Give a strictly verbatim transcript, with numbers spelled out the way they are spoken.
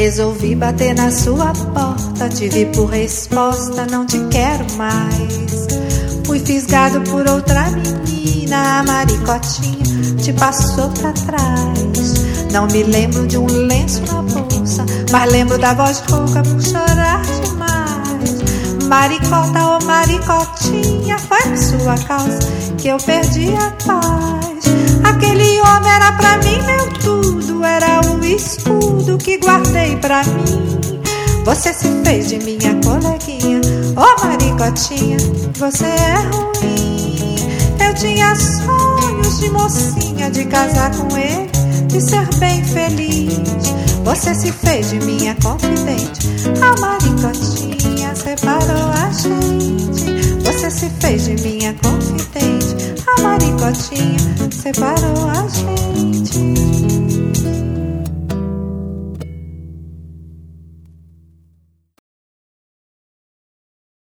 Resolvi bater na sua porta, te vi por resposta, não te quero mais. Fui fisgado por outra menina, a maricotinha te passou pra trás. Não me lembro de um lenço na bolsa, mas lembro da voz rouca por chorar demais. Maricota, ô oh maricotinha, foi por sua causa que eu perdi a paz. Aquele homem era pra mim meu tudo, era o escudo que guardei pra mim. Você se fez de minha coleguinha, ô oh maricotinha, você é ruim. Eu tinha sonhos de mocinha, de casar com ele, de ser bem feliz. Você se fez de minha confidente, a maricotinha separou a gente. Você se fez de minha confidente, a maricotinha separou a gente.